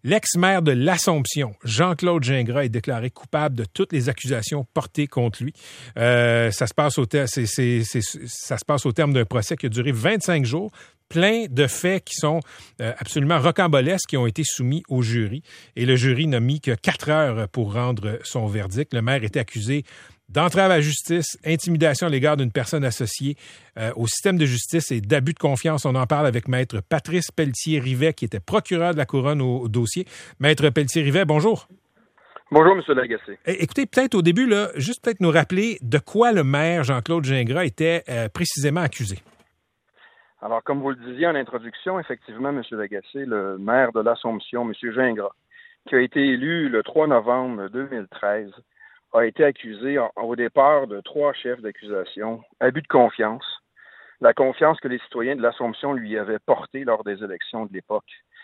L'ex-maire de l'Assomption, Jean-Claude Gingras, est déclaré coupable de toutes les accusations portées contre lui. Ça se passe au terme d'un procès qui a duré 25 jours. Plein de faits qui sont absolument rocambolesques qui ont été soumis au jury. Et le jury n'a mis que 4 heures pour rendre son verdict. Le maire était accusé d'entrave à la justice, intimidation à l'égard d'une personne associée au système de justice et d'abus de confiance. On en parle avec Maître Patrice Pelletier-Rivet, qui était procureur de la Couronne au dossier. Maître Pelletier-Rivet, bonjour. Bonjour, M. Lagacé. Écoutez, peut-être au début, là, juste peut-être nous rappeler de quoi le maire Jean-Claude Gingras était précisément accusé. Alors, comme vous le disiez en introduction, effectivement, M. Lagacé, le maire de l'Assomption, M. Gingras, qui a été élu le 3 novembre 2013, a été accusé au départ de 3 chefs d'accusation. Abus de confiance, la confiance que les citoyens de l'Assomption lui avaient portée lors des élections de l'époque.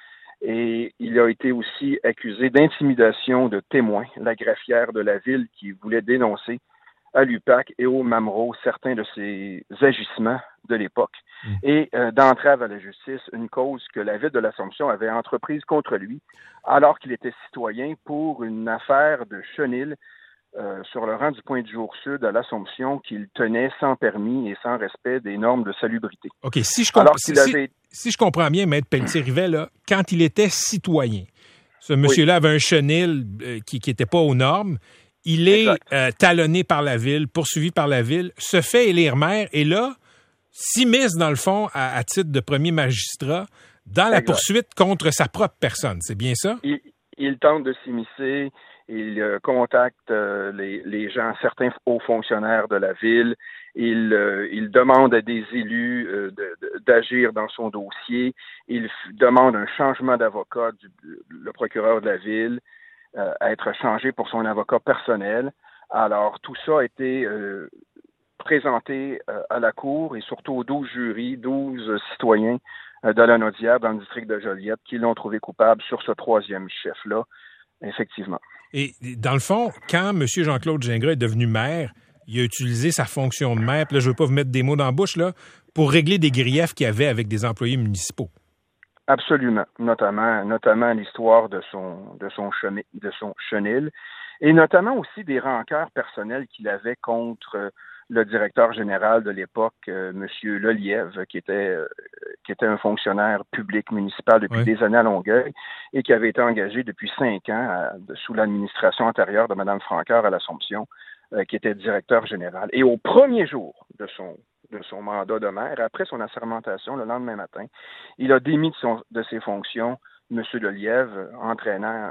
Et il a été aussi accusé d'intimidation de témoins, la greffière de la ville qui voulait dénoncer à l'UPAC et au MAMRO certains de ses agissements de l'époque et d'entrave à la justice, une cause que la ville de l'Assomption avait entreprise contre lui alors qu'il était citoyen pour une affaire de chenil sur le rang du Pointe-du-Jour Sud à l'Assomption qu'il tenait sans permis et sans respect des normes de salubrité. OK, si je comprends bien, Maître Pelletier-Rivet, là, quand il était citoyen, ce monsieur-là avait un chenil qui n'était pas aux normes. Il est talonné par la ville, poursuivi par la ville, se fait élire maire et là, s'immisce dans le fond à titre de premier magistrat dans la poursuite contre sa propre personne. C'est bien ça? Il tente de s'immiscer, il contacte les gens, certains hauts fonctionnaires de la ville, il demande à des élus d'agir dans son dossier, il demande un changement d'avocat le procureur de la ville, à être changé pour son avocat personnel. Alors, tout ça a été présenté à la Cour et surtout aux 12 jurys, 12 citoyens de la Naudière dans le district de Joliette qui l'ont trouvé coupable sur ce 3e chef-là, effectivement. Et dans le fond, quand M. Jean-Claude Gingras est devenu maire, il a utilisé sa fonction de maire, puis là, je ne veux pas vous mettre des mots dans la bouche, là, pour régler des griefs qu'il y avait avec des employés municipaux. Absolument, notamment l'histoire de son chenil, et notamment aussi des rancœurs personnelles qu'il avait contre le directeur général de l'époque, M. Lelièvre, qui était un fonctionnaire public municipal depuis des années à Longueuil et qui avait été engagé depuis 5 ans sous l'administration antérieure de Mme Francoeur à l'Assomption, qui était directeur général. Et au premier jour de son mandat de maire, après son assermentation le lendemain matin, il a démis de ses fonctions M. Lelièvre, entraînant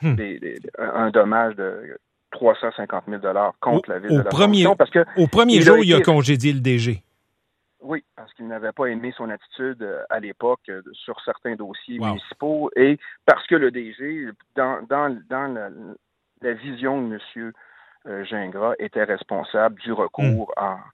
un dommage de 350 000 $ contre la ville de l'Assomption. Au premier jour, il a congédié le DG. Oui, parce qu'il n'avait pas aimé son attitude à l'époque sur certains dossiers municipaux et parce que le DG, dans la vision de M. Gingras, était responsable du recours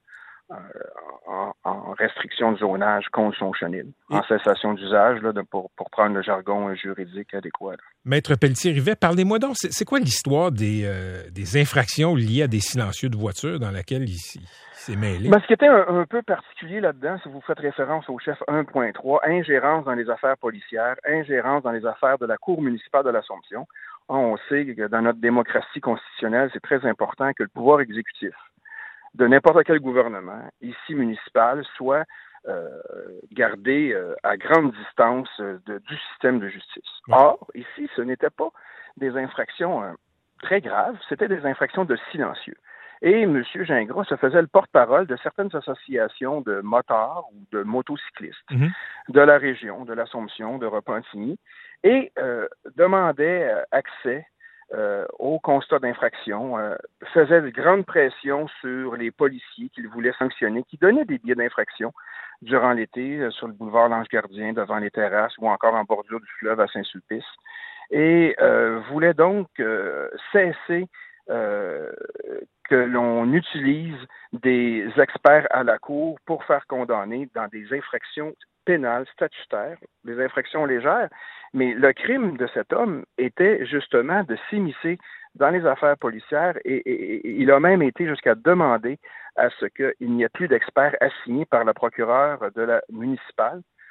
en restriction de zonage contre son chenil, en cessation d'usage, là, pour prendre le jargon juridique adéquat. Là. Maître Pelletier-Rivet, parlez-moi donc, c'est quoi l'histoire des infractions liées à des silencieux de voiture dans laquelle il s'est mêlé? Ce qui était un peu particulier là-dedans, si vous faites référence au chef 1.3, ingérence dans les affaires policières, ingérence dans les affaires de la Cour municipale de l'Assomption. On sait que dans notre démocratie constitutionnelle, c'est très important que le pouvoir exécutif de n'importe quel gouvernement, ici municipal, soit gardé à grande distance du système de justice. Or, ici, ce n'était pas des infractions très graves, c'était des infractions de silencieux. Et M. Gingras se faisait le porte-parole de certaines associations de motards ou de motocyclistes de la région, de l'Assomption, de Repentigny, et demandait accès au constat d'infraction, faisait de grandes pressions sur les policiers qu'il voulait sanctionner, qui donnaient des billets d'infraction durant l'été sur le boulevard L'Ange-Gardien, devant les terrasses ou encore en bordure du fleuve à Saint-Sulpice, et voulait donc cesser que l'on utilise des experts à la Cour pour faire condamner dans des infractions pénales, statutaires, des infractions légères, mais le crime de cet homme était justement de s'immiscer dans les affaires policières et il a même été jusqu'à demander à ce qu'il n'y ait plus d'experts assignés par le procureur de la municipale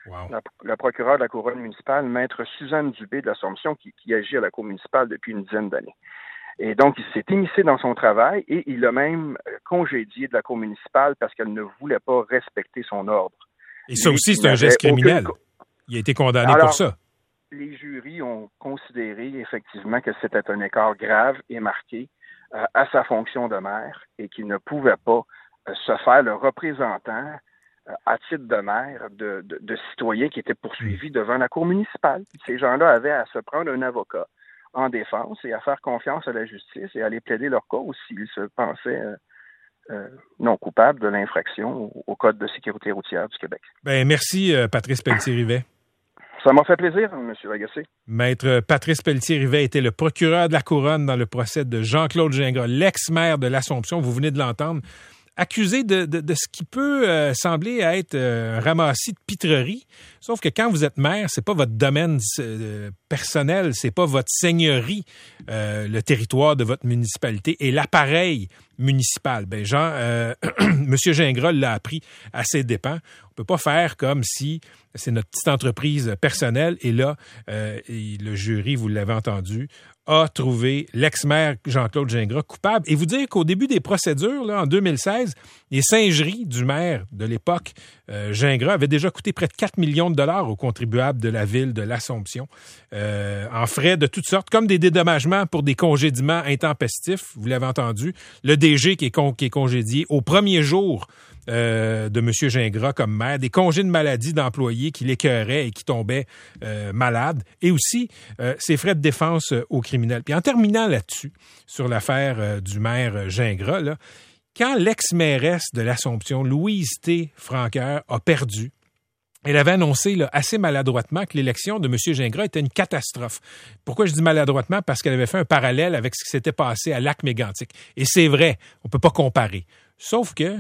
Wow. La procureure de la couronne municipale, maître Suzanne Dubé de l'Assomption, qui agit à la cour municipale depuis une dizaine d'années. Et donc, il s'est immiscé dans son travail et il l'a même congédié de la cour municipale parce qu'elle ne voulait pas respecter son ordre. Et ça aussi, c'est un geste criminel. Il a été condamné pour ça. Les jurys ont considéré effectivement que c'était un écart grave et marqué à sa fonction de maire et qu'il ne pouvait pas se faire le représentant à titre de maire de citoyens qui étaient poursuivis devant la cour municipale. Ces gens-là avaient à se prendre un avocat en défense et à faire confiance à la justice et à aller plaider leur cause s'ils se pensaient non coupables de l'infraction au Code de sécurité routière du Québec. Ben, merci, Patrice Pelletier-Rivet. Ça m'a fait plaisir, M. Lagacé. Maître Patrice Pelletier-Rivet était le procureur de la Couronne dans le procès de Jean-Claude Gingras, l'ex-maire de l'Assomption, vous venez de l'entendre, accusé de ce qui peut sembler être un ramassis de pitreries. Sauf que quand vous êtes maire, c'est pas votre domaine personnel, c'est pas votre seigneurie, le territoire de votre municipalité et l'appareil municipal. Ben Monsieur Gingras l'a appris à ses dépens. On peut pas faire comme si c'est notre petite entreprise personnelle. Et là, le jury, vous l'avez entendu, a trouvé l'ex-maire Jean-Claude Gingras coupable. Et vous dire qu'au début des procédures, là, en 2016, les singeries du maire de l'époque, Gingras, avaient déjà coûté près de 4 millions de dollars aux contribuables de la ville de l'Assomption, en frais de toutes sortes, comme des dédommagements pour des congédiements intempestifs, vous l'avez entendu. Le DG qui est congédié au premier jour de M. Gingras comme maire, des congés de maladie d'employés qui l'écœuraient et qui tombaient malades, et aussi ses frais de défense aux criminels. Puis en terminant là-dessus, sur l'affaire du maire Gingras, là, quand l'ex-mairesse de l'Assomption, Louise T. Franqueur, a perdu, elle avait annoncé là, assez maladroitement que l'élection de M. Gingras était une catastrophe. Pourquoi je dis maladroitement? Parce qu'elle avait fait un parallèle avec ce qui s'était passé à Lac-Mégantic. Et c'est vrai, on ne peut pas comparer. Sauf que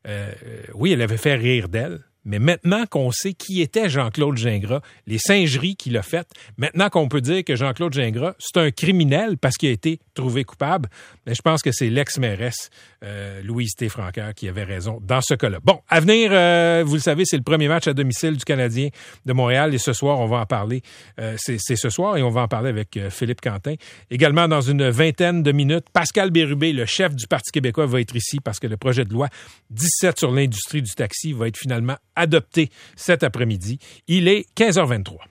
oui, elle avait fait rire d'elle, mais maintenant qu'on sait qui était Jean-Claude Gingras, les singeries qu'il a faites, maintenant qu'on peut dire que Jean-Claude Gingras, c'est un criminel parce qu'il a été trouvé coupable, mais je pense que c'est l'ex-mairesse Louise T. Franqueur qui avait raison dans ce cas-là. Bon, à venir, vous le savez, c'est le premier match à domicile du Canadien de Montréal et ce soir, on va en parler. C'est ce soir et on va en parler avec Philippe Quentin. Également, dans une vingtaine de minutes, Pascal Bérubé, le chef du Parti québécois, va être ici parce que le projet de loi 17 sur l'industrie du taxi va être finalement adopté cet après-midi. Il est 15h23.